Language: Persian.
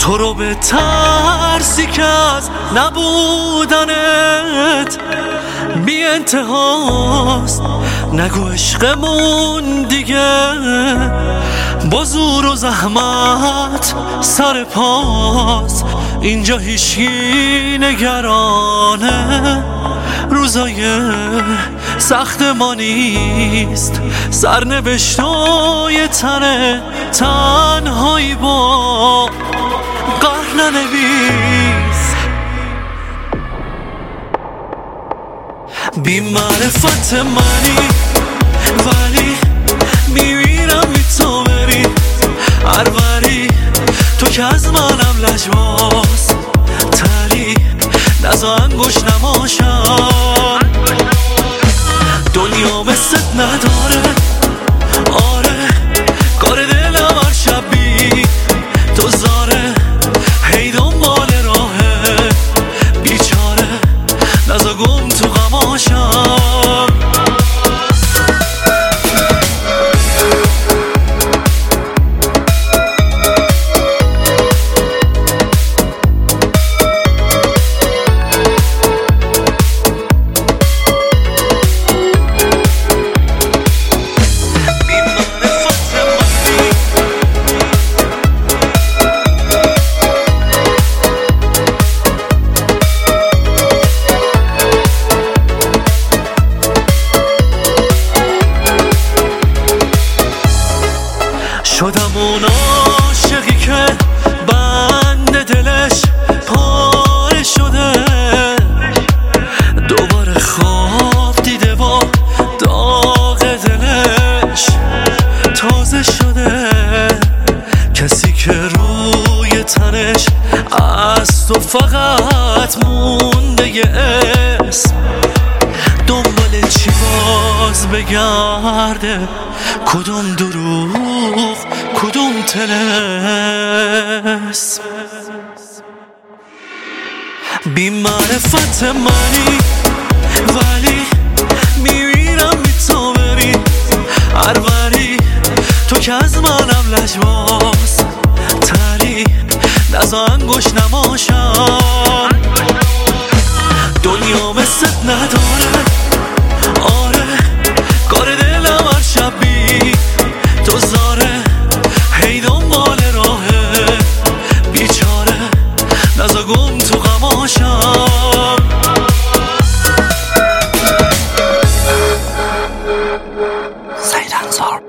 تو رو به ترسی که از نبودنت بی انتهاست. نگو عشقمون دیگه با زور و زحمت سر پاس. اینجا هیچکی نگرانه روزای سخت ما نیست. سرنوشتای تنهایی با قهر ننویس. بی معرفت منی ولی میمیرم بی تو بری هر وری. تو که از منم لجباز تری نزا انگوش نماشم. دنیا مثلت نداره آره کار دلم هر شب بی تو زاره. هی دنبال راهه بیچاره نزا گم تو غماشم. شدم اون عاشقی که بند دلش پاره شده. دوباره خواب دیده و داغ دلش تازه شده. کسی که روی تنش از تو فقط مونده یه اسم. دنبال چی باز بگرده کدوم دروغ کدوم طلسم. بی معرفت منی ولی میمیرم بی تو بری هر وری. تو که از منم لجباز تری نزا انگوش نماشم. دنیا مثلت نداره آره کار دلم هر شب بی تو زاره. هی دنبال راهه بیچاره نزا گم تو غماشم. سید انصار